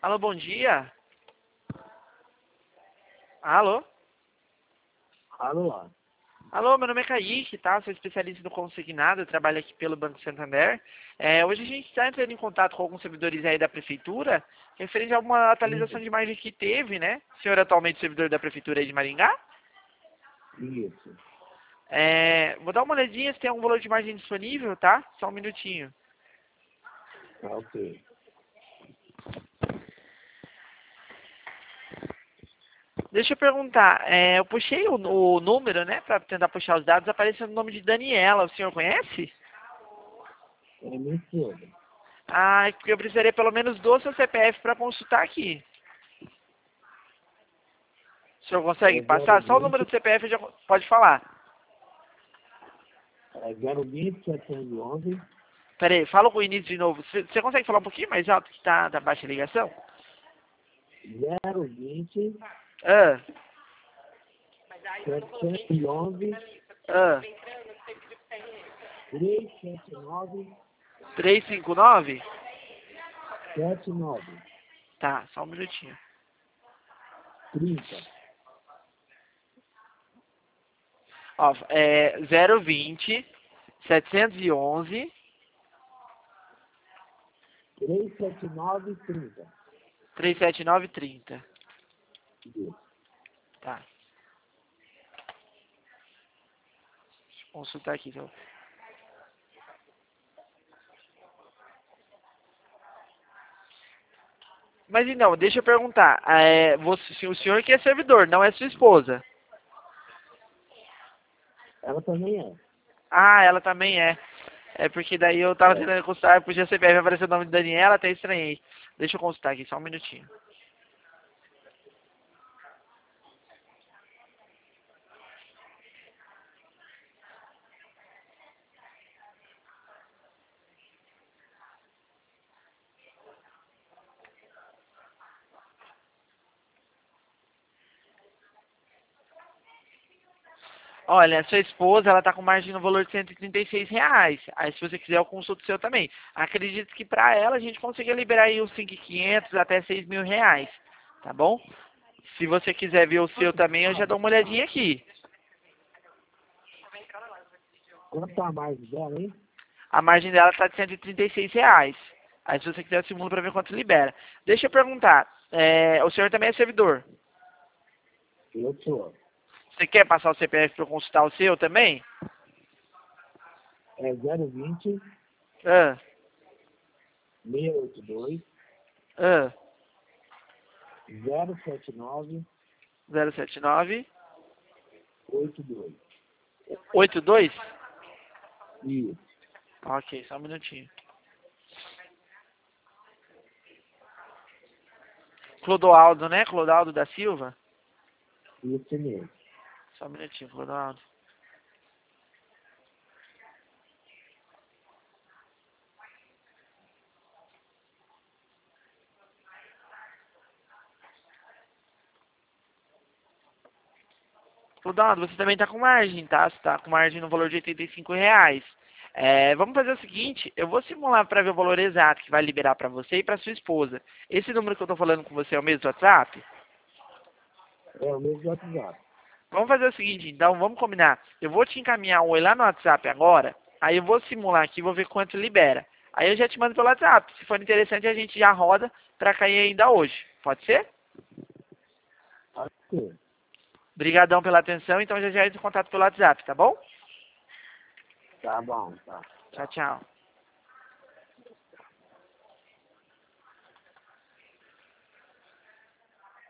Alô, bom dia. Alô? Alô? Alô, meu nome é Kaique, tá? Sou especialista no consignado, eu trabalho aqui pelo Banco Santander. Hoje a gente está entrando em contato com alguns servidores aí da Prefeitura, referente a uma atualização de imagem que teve, né? O senhor é atualmente servidor da Prefeitura aí de Maringá? Isso. Vou dar uma olhadinha se tem algum valor de imagem disponível, tá? Só um minutinho. Tá ok. Deixa eu perguntar, eu puxei o número, né, para tentar puxar os dados, apareceu o nome de Daniela, o senhor conhece? É minha esposa. Ah, é porque eu precisaria pelo menos do seu CPF para consultar aqui. O senhor consegue É passar? Só o 020, número do CPF já pode falar. é 020 711 Pera aí, fala com o início de novo. Você consegue falar um pouquinho mais alto que tá baixa a ligação? 020 Ah, 711 ah, 379 359? 79 Tá, só um minutinho. 30 Ó, 020 711 379 30. 37930. Isso. Tá, deixa eu consultar aqui. Então. Mas então, deixa eu perguntar. O senhor que é servidor, não é sua esposa? Ela também é. Ah, ela também é. É porque daí eu tava É. tentando consultar, podia CPF aparecer o nome de Daniela, até estranhei. Deixa eu consultar aqui, só um minutinho. Olha, sua esposa, ela tá com margem no valor de R$ 136. Aí se você quiser, eu consulto o seu também. Acredito que pra ela a gente consiga liberar aí uns 5.500 até R$ 6.000, tá bom? Se você quiser ver o seu também, eu já dou uma olhadinha aqui. Quanto tá a mais dela, hein? A margem dela tá de R$ 136. Aí se você quiser, eu simulo pra ver quanto libera. Deixa eu perguntar, o senhor também é servidor? Eu sou. Você quer passar o CPF para eu consultar o seu também? É 020 Ah, 682 ah, 079 079 82. 82? Isso. Ok, só um minutinho. Clodoaldo, né? Clodoaldo da Silva? Isso mesmo. Só um minutinho, Clodoaldo. Clodoaldo, você também tá com margem, tá? Você tá com margem no valor de R$ 85. Vamos fazer o seguinte, eu vou simular para ver o valor exato que vai liberar para você e para sua esposa. Esse número que eu tô falando com você é o mesmo do WhatsApp? É o mesmo WhatsApp. Vamos fazer o seguinte, então, vamos combinar. Eu vou te encaminhar um oi lá no WhatsApp agora, aí eu vou simular aqui, vou ver quanto libera. Aí eu já te mando pelo WhatsApp. Se for interessante, a gente já roda pra cair ainda hoje. Pode ser? Ok. Obrigadão pela atenção, então já já entro em contato pelo WhatsApp, tá bom? Tá bom, tá. Tchau, tchau.